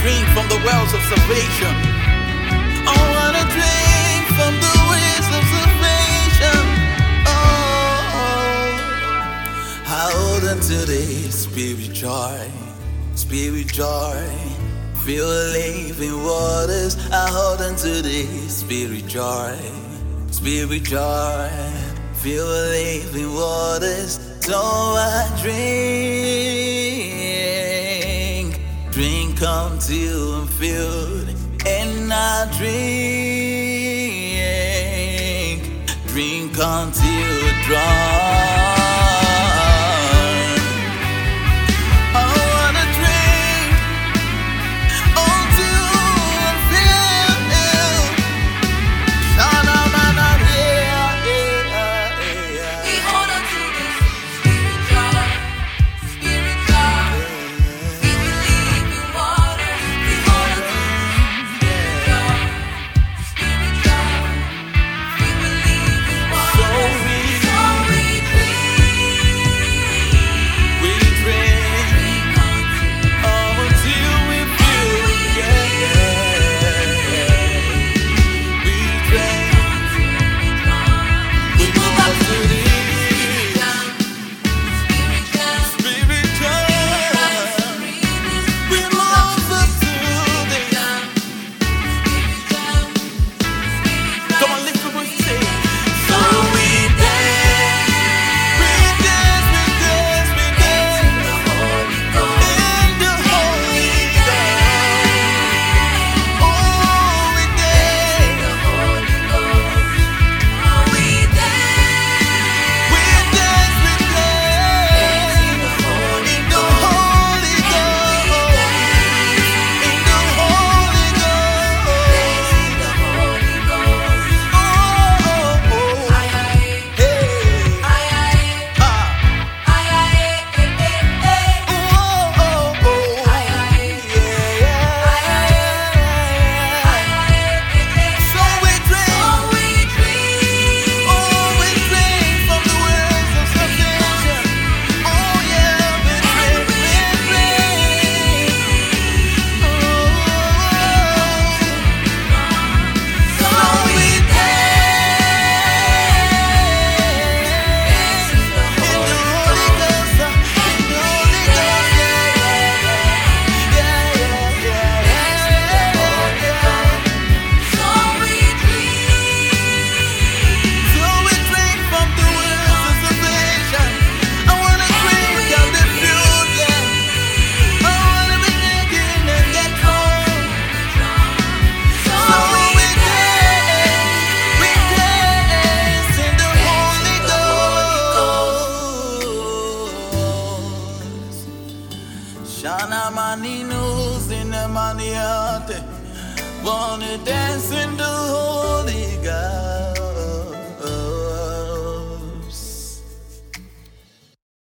drink from the wells of salvation. I wanna drink from the wells of salvation. Oh, I hold on to this spirit joy. Feel living waters. I hold on to this spirit joy. Feel living waters. So I drink until I'm filled, and I drink until I'm drunk. I wanna drink until I'm filled. Shana mana, yeah. We hold on to this spirit joy. We believe in water. We hold on to this spirit joy. We believe in water. So we drink Until we feel, yeah. We drink. We move up to this spirit joy. We move up to this. Come on, lift the voice, say. So we dance, we dance, we dance, we dance in the Holy Ghost. Oh, we dance, we dance, we dance in the Holy Ghost. In the Holy Ghost. Oh, hey, So we drink, from the wells of salvation. Oh yeah, we drink. So we dance in the Holy Ghost, So we drink from the wells of salvation. I wanna drink and be filled, yeah. I wanna be drinking and get drunk. So we dance in the Holy Ghost. Shana mani knows in the maniate. Wanna dance in the Holy God.